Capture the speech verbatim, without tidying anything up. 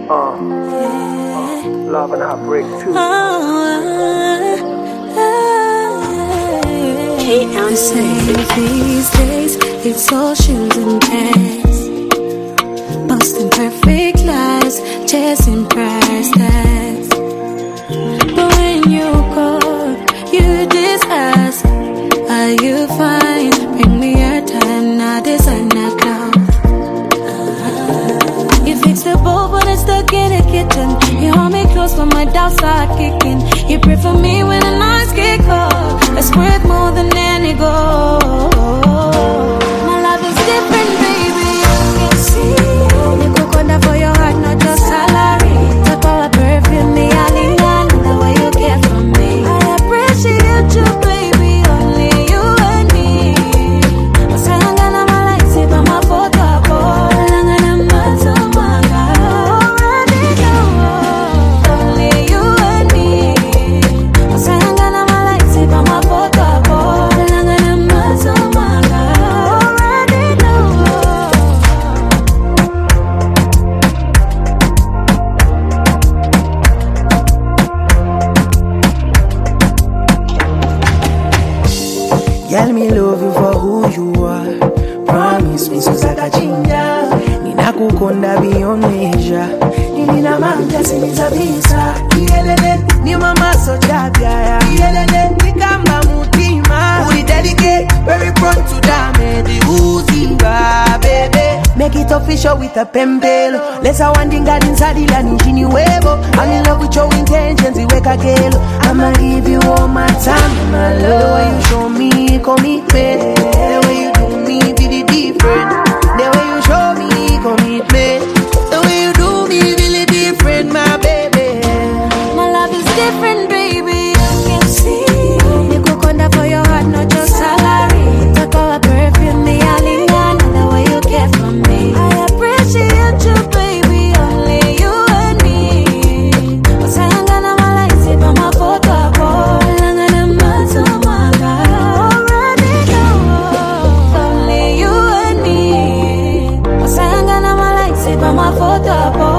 Uh, uh, love and heartbreak too. They say these days it's all shoes and pants, busting perfect lies, chasing price tags. But when you call, you just ask, are you fine? Bring me your time, now design that cloud. You fix the bowl, but it's stuck in the kitchen. You hold me close when my doubts start kicking. You pray for me when the nights get cold. It's worth more than any gold. My love is different, baby. You can see. You cook on that for your heart, not just salary. Top our perfume, me I linger. The way you care for me, I appreciate you, baby. Only you and me. Masayangana malaisi pa mafoto hapo. Langana mazo manga. Already know. Only you and me. Masayangana malaisi pa mafoto hapo. Langana mazo manga. Already know. Girl, me love you for who you are. Promise me, Susaka Chinja. Ninakukonda beyond measure. Nina manja siniza visa. Iyelele, ni mama so chabia. Iyelele, ni kamba mutima. We dedicate, very prone to damage. Uziba, baby. Make it official with a pembelo. Lesa wandinga dinsadila ninjini webo. I'm in love with your intentions, iweka gelo. I'ma give you all my time, my love. The way you show me commitment, the way you do me really different. The way you show me commitment, the way you do me really different, my baby. My love is different, baby. You can see. You cook on that for your heart, not just salary. Talk our perfume, me I linger. The way you care for me, I appreciate you, baby. Only you and me. Masayangana malaisi pa mafoto hapo. Langana mazo manga. Already know. Only you and me. Masayangana malaisi pa mafoto hapo.